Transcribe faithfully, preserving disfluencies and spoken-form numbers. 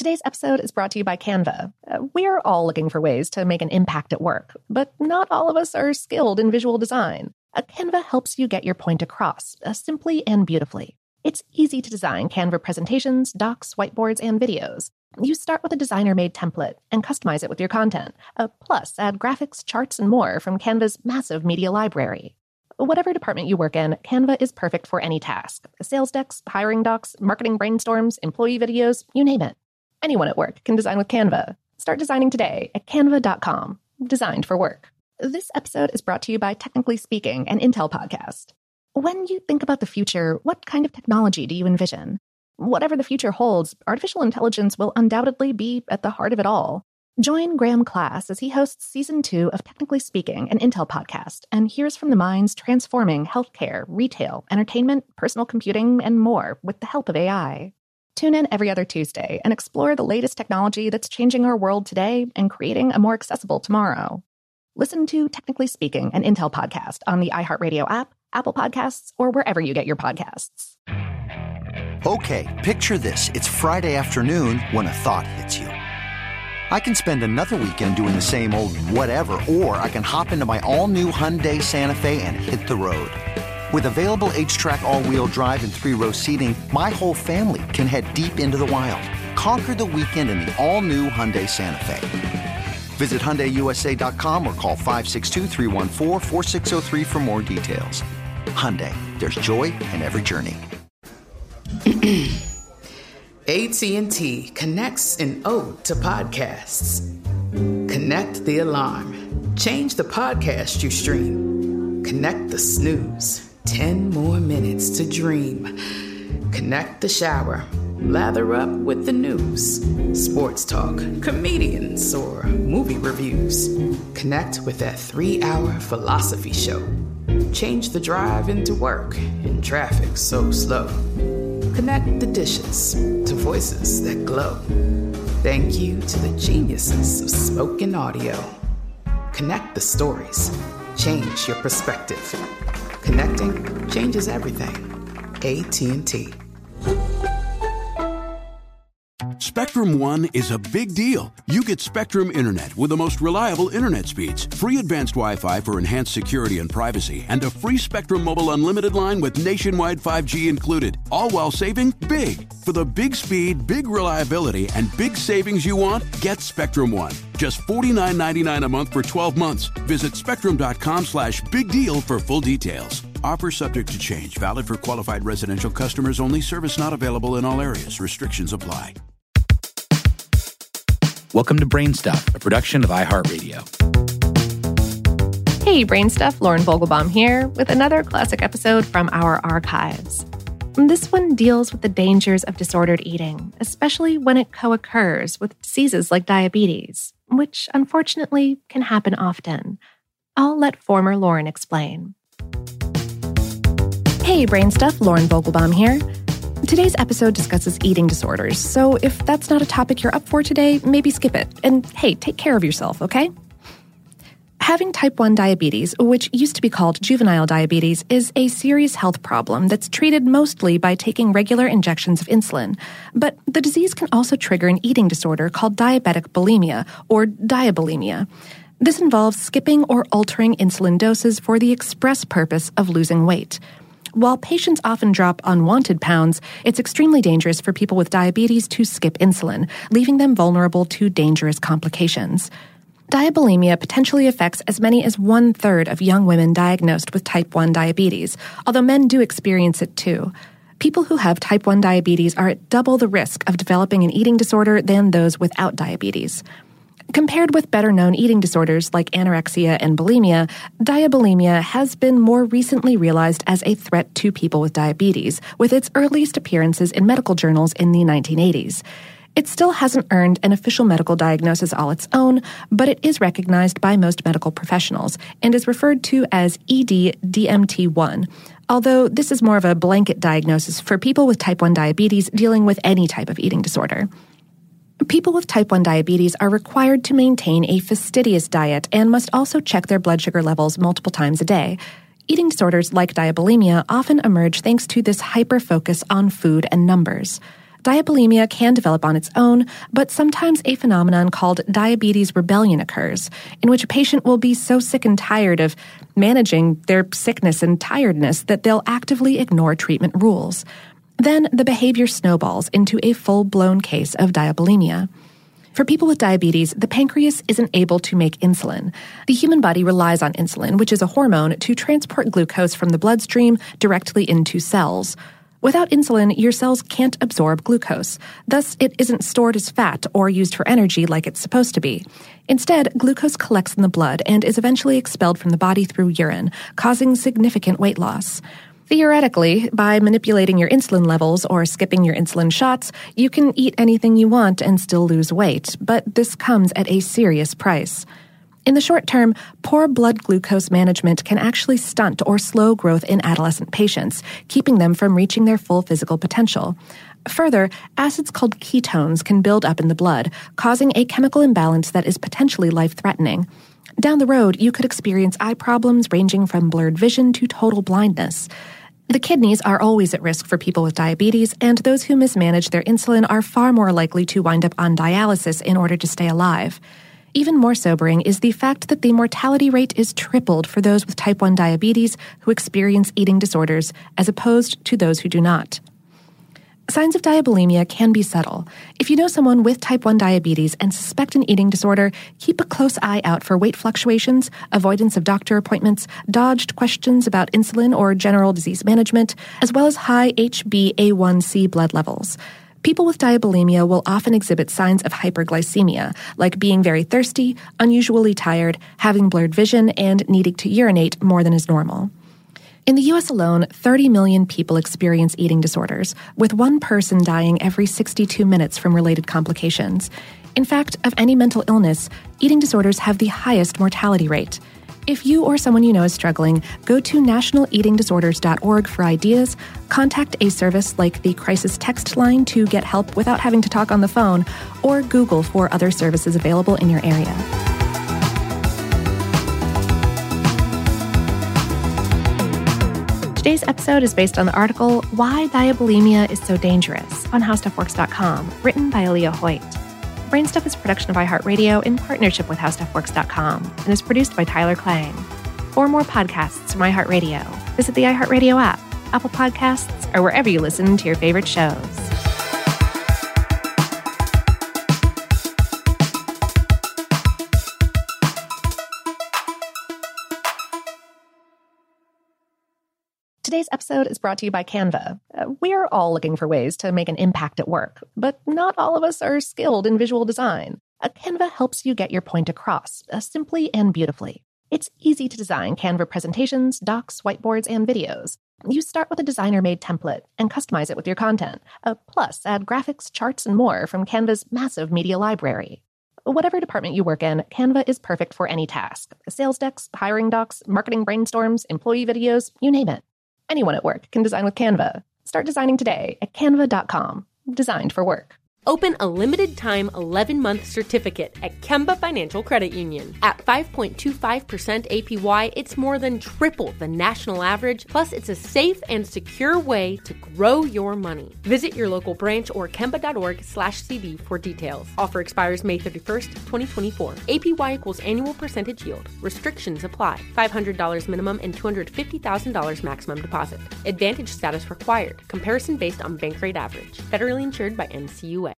Today's episode is brought to you by Canva. Uh, we're all looking for ways to make an impact at work, but not all of us are skilled in visual design. Uh, Canva helps you get your point across, uh, simply and beautifully. It's easy to design Canva presentations, docs, whiteboards, and videos. You start with a designer-made template and customize it with your content. Uh, plus, add graphics, charts, and more from Canva's massive media library. Whatever department you work in, Canva is perfect for any task. Sales decks, hiring docs, marketing brainstorms, employee videos, you name it. Anyone at work can design with Canva. Start designing today at canva dot com. Designed for work. This episode is brought to you by Technically Speaking, an Intel podcast. When you think about the future, what kind of technology do you envision? Whatever the future holds, artificial intelligence will undoubtedly be at the heart of it all. Join Graham Class as he hosts Season two of Technically Speaking, an Intel podcast, and hears from the minds transforming healthcare, retail, entertainment, personal computing, and more with the help of A I. Tune in every other Tuesday and explore the latest technology that's changing our world today and creating a more accessible tomorrow. Listen to Technically Speaking, an Intel podcast on the iHeartRadio app, Apple Podcasts, or wherever you get your podcasts. Okay, picture this. It's Friday afternoon when a thought hits you. I can spend another weekend doing the same old whatever, or I can hop into my all-new Hyundai Santa Fe and hit the road. With available H-Track all-wheel drive and three-row seating, my whole family can head deep into the wild. Conquer the weekend in the all-new Hyundai Santa Fe. Visit Hyundai U S A dot com or call five six two, three one four, four six zero three for more details. Hyundai, there's joy in every journey. A T and T connects an ode to podcasts. Connect the alarm. Change the podcast you stream. Connect the snooze. Ten more minutes to dream. Connect the shower. Lather up with the news. Sports talk, comedians, or movie reviews. Connect with that three-hour philosophy show. Change the drive into work in traffic so slow. Connect the dishes to voices that glow. Thank you to the geniuses of spoken audio. Connect the stories. Change your perspective. Connecting changes everything. A T and T. Spectrum One is a big deal. You get Spectrum Internet with the most reliable internet speeds, free advanced Wi-Fi for enhanced security and privacy, and a free Spectrum Mobile Unlimited line with nationwide five G included, all while saving big. For the big speed, big reliability, and big savings you want, get Spectrum One. Just forty-nine ninety-nine a month for twelve months. Visit spectrum.com slash big deal for full details. Offer subject to change. Valid for qualified residential customers only. Service not available in all areas. Restrictions apply. Welcome to Brain Stuff, a production of iHeartRadio. Hey, Brain Stuff, Lauren Vogelbaum here with another classic episode from our archives. This one deals with the dangers of disordered eating, especially when it co-occurs with diseases like diabetes, which unfortunately can happen often. I'll let former Lauren explain. Hey, Brain Stuff, Lauren Vogelbaum here. Today's episode discusses eating disorders, so if that's not a topic you're up for today, maybe skip it. And hey, take care of yourself, okay? Having type one diabetes, which used to be called juvenile diabetes, is a serious health problem that's treated mostly by taking regular injections of insulin. But the disease can also trigger an eating disorder called diabetic bulimia, or diabulimia. This involves skipping or altering insulin doses for the express purpose of losing weight. While patients often drop unwanted pounds, it's extremely dangerous for people with diabetes to skip insulin, leaving them vulnerable to dangerous complications. Diabulimia potentially affects as many as one-third of young women diagnosed with type one diabetes, although men do experience it too. People who have type one diabetes are at double the risk of developing an eating disorder than those without diabetes. Compared with better-known eating disorders like anorexia and bulimia, diabulimia has been more recently realized as a threat to people with diabetes, with its earliest appearances in medical journals in the nineteen eighties. It still hasn't earned an official medical diagnosis all its own, but it is recognized by most medical professionals and is referred to as E D D M T one, although this is more of a blanket diagnosis for people with type one diabetes dealing with any type of eating disorder. People with type one diabetes are required to maintain a fastidious diet and must also check their blood sugar levels multiple times a day. Eating disorders like diabulimia often emerge thanks to this hyper-focus on food and numbers. Diabulimia can develop on its own, but sometimes a phenomenon called diabetes rebellion occurs, in which a patient will be so sick and tired of managing their sickness and tiredness that they'll actively ignore treatment rules. Then the behavior snowballs into a full-blown case of diabulimia. For people with diabetes, the pancreas isn't able to make insulin. The human body relies on insulin, which is a hormone, to transport glucose from the bloodstream directly into cells. Without insulin, your cells can't absorb glucose. Thus, it isn't stored as fat or used for energy like it's supposed to be. Instead, glucose collects in the blood and is eventually expelled from the body through urine, causing significant weight loss. Theoretically, by manipulating your insulin levels or skipping your insulin shots, you can eat anything you want and still lose weight, but this comes at a serious price. In the short term, poor blood glucose management can actually stunt or slow growth in adolescent patients, keeping them from reaching their full physical potential. Further, acids called ketones can build up in the blood, causing a chemical imbalance that is potentially life-threatening. Down the road, you could experience eye problems ranging from blurred vision to total blindness. The kidneys are always at risk for people with diabetes, and those who mismanage their insulin are far more likely to wind up on dialysis in order to stay alive. Even more sobering is the fact that the mortality rate is tripled for those with type one diabetes who experience eating disorders, as opposed to those who do not. Signs of diabulimia can be subtle. If you know someone with type one diabetes and suspect an eating disorder, keep a close eye out for weight fluctuations, avoidance of doctor appointments, dodged questions about insulin or general disease management, as well as high H b A one c blood levels. People with diabulimia will often exhibit signs of hyperglycemia, like being very thirsty, unusually tired, having blurred vision, and needing to urinate more than is normal. In the U S alone, thirty million people experience eating disorders, with one person dying every sixty-two minutes from related complications. In fact, of any mental illness, eating disorders have the highest mortality rate. If you or someone you know is struggling, go to national eating disorders dot org for ideas, contact a service like the Crisis Text Line to get help without having to talk on the phone, or Google for other services available in your area. Today's episode is based on the article Why Diabulimia is So Dangerous on how stuff works dot com, written by Aaliyah Hoyt. Brainstuff is a production of iHeartRadio in partnership with how stuff works dot com and is produced by Tyler Klang. For more podcasts from iHeartRadio, visit the iHeartRadio app, Apple Podcasts, or wherever you listen to your favorite shows. Today's episode is brought to you by Canva. Uh, we're all looking for ways to make an impact at work, but not all of us are skilled in visual design. Uh, Canva helps you get your point across, uh, simply and beautifully. It's easy to design Canva presentations, docs, whiteboards, and videos. You start with a designer-made template and customize it with your content. Uh, plus, add graphics, charts, and more from Canva's massive media library. Whatever department you work in, Canva is perfect for any task. Sales decks, hiring docs, marketing brainstorms, employee videos, you name it. Anyone at work can design with Canva. Start designing today at canva dot com. Designed for work. Open a limited-time eleven-month certificate at Kemba Financial Credit Union. At five point two five percent A P Y, it's more than triple the national average, plus it's a safe and secure way to grow your money. Visit your local branch or kemba dot org slash C D for details. Offer expires May thirty-first, twenty twenty-four. A P Y equals annual percentage yield. Restrictions apply. five hundred dollars minimum and two hundred fifty thousand dollars maximum deposit. Advantage status required. Comparison based on bank rate average. Federally insured by N C U A.